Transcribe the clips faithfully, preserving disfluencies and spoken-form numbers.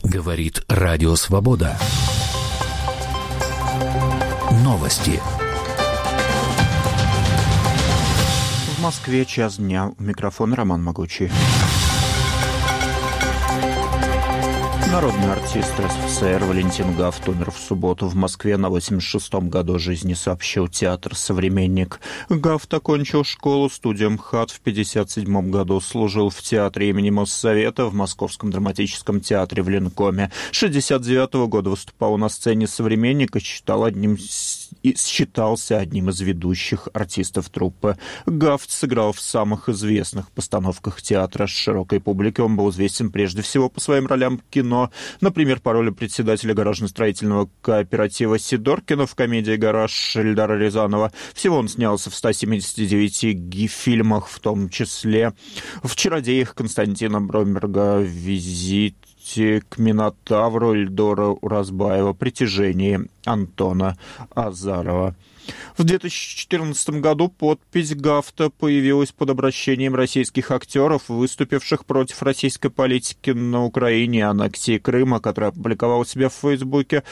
Говорит Радио Свобода. Новости. В Москве час дня. У микрофона Роман Могучий. Народный артист РСФСР Валентин Гафт умер в субботу в Москве на восемьдесят шестом году жизни, сообщил театр «Современник». Гафт окончил школу студию МХАТ в пятьдесят седьмом году, служил в театре имени Моссовета, в Московском драматическом театре в Ленкоме. С шестьдесят девятого года выступал на сцене «Современника», считал одним, считался одним из ведущих артистов труппы. Гафт сыграл в самых известных постановках театра с широкой публикой. Он был известен прежде всего по своим ролям в кино. Например, по роли председателя гаражно-строительного кооператива Сидоркина в комедии «Гараж» Эльдара Рязанова. Всего он снялся в ста семидесяти девяти фильмах, в том числе в «Чародеях» Константина Бромберга, «Визите к Минотавру» Эльдора Уразбаева, «Притяжение» Антона Азарова. В две тысячи четырнадцатом году подпись Гафта появилась под обращением российских актеров, выступивших против российской политики на Украине и аннексии Крыма, которая опубликовала себя в Фейсбуке.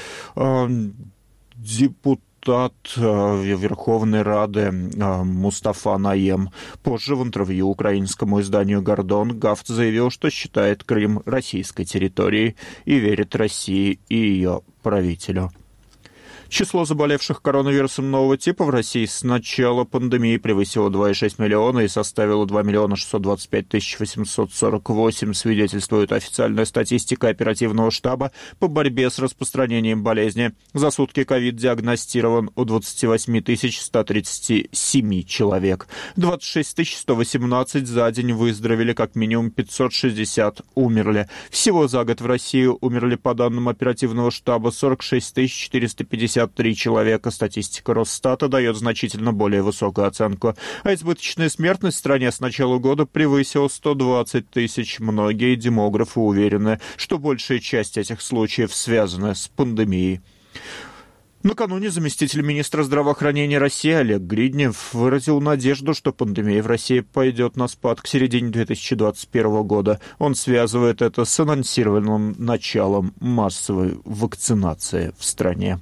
Депутат Верховной Рады Мустафа Наем. Позже в интервью украинскому изданию «Гордон» Гафт заявил, что считает Крым российской территорией и верит России и ее правителю. Число заболевших коронавирусом нового типа в России с начала пандемии превысило два целых шесть десятых миллиона и составило два миллиона шестьсот двадцать пять тысяч восемьсот сорок восемь, свидетельствует официальная статистика оперативного штаба по борьбе с распространением болезни. За сутки ковид диагностирован у двадцать восемь тысяч сто тридцать семь человек. двадцать шесть тысяч сто восемнадцать за день выздоровели, как минимум пятьсот шестьдесят умерли. Всего за год в России умерли, по данным оперативного штаба, сорок шесть тысяч четыреста пятьдесят три человека. Статистика Росстата дает значительно более высокую оценку. А избыточная смертность в стране с начала года превысила сто двадцать тысяч. Многие демографы уверены, что большая часть этих случаев связана с пандемией. Накануне заместитель министра здравоохранения России Олег Гриднев выразил надежду, что пандемия в России пойдет на спад к середине две тысячи двадцать первого года. Он связывает это с анонсированным началом массовой вакцинации в стране.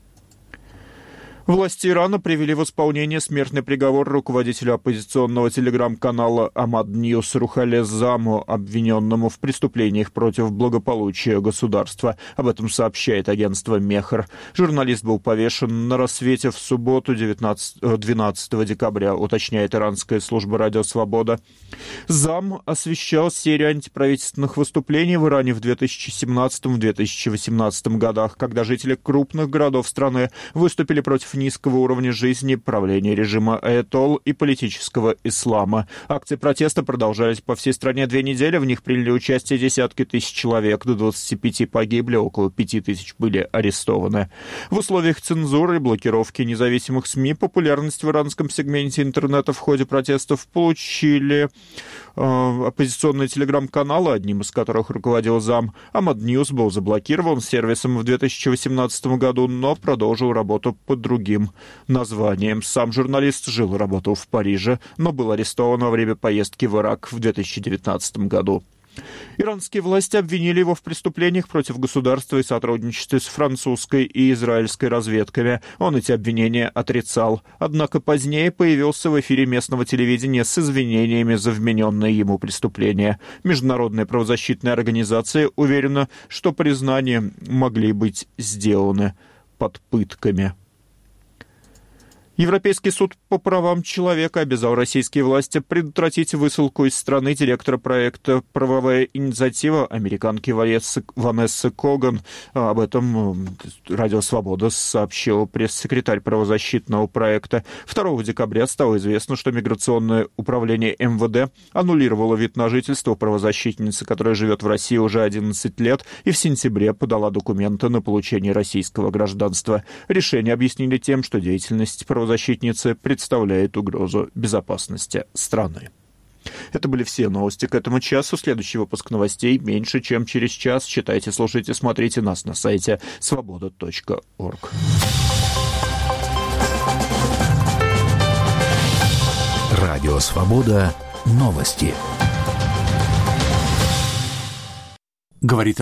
Власти Ирана привели в исполнение смертный приговор руководителю оппозиционного телеграм-канала Ahmad News Рухале Заму, обвиненному в преступлениях против благополучия государства. Об этом сообщает агентство Мехр. Журналист был повешен на рассвете в субботу двенадцатого декабря, уточняет иранская служба «Радио Свобода». Зам освещал серию антиправительственных выступлений в Иране в две тысячи семнадцатом — две тысячи восемнадцатом годах, когда жители крупных городов страны выступили против низкого уровня жизни, правления режима аятолл и политического ислама. Акции протеста продолжались по всей стране две недели, в них приняли участие десятки тысяч человек, до двадцати пяти погибли, около пяти тысяч были арестованы. В условиях цензуры и блокировки независимых СМИ популярность в иранском сегменте интернета в ходе протестов получили э, оппозиционные телеграм-каналы, одним из которых руководил зам. Ahmad News был заблокирован сервисом в две тысячи восемнадцатом году, но продолжил работу под другим названием. Сам журналист жил и работал в Париже, но был арестован во время поездки в Ирак в две тысячи девятнадцатом году. Иранские власти обвинили его в преступлениях против государства и сотрудничестве с французской и израильской разведками. Он эти обвинения отрицал. Однако позднее появился в эфире местного телевидения с извинениями за вмененное ему преступление. Международная правозащитная организация уверена, что признания могли быть сделаны под пытками. Европейский суд по правам человека обязал российские власти предотвратить высылку из страны директора проекта «Правовая инициатива» американки Ванессы Коган. Об этом Радио Свобода сообщил пресс-секретарь правозащитного проекта. второго декабря стало известно, что миграционное управление эм вэ дэ аннулировало вид на жительство правозащитницы, которая живет в России уже одиннадцать лет, и в сентябре подала документы на получение российского гражданства. Решение объяснили тем, что деятельность правозащитницы защитница представляет угрозу безопасности страны. Это были все новости к этому часу. Следующий выпуск новостей меньше, чем через час. Читайте, слушайте, смотрите нас на сайте свобода точка орг. Радио Свобода. Новости. Говорит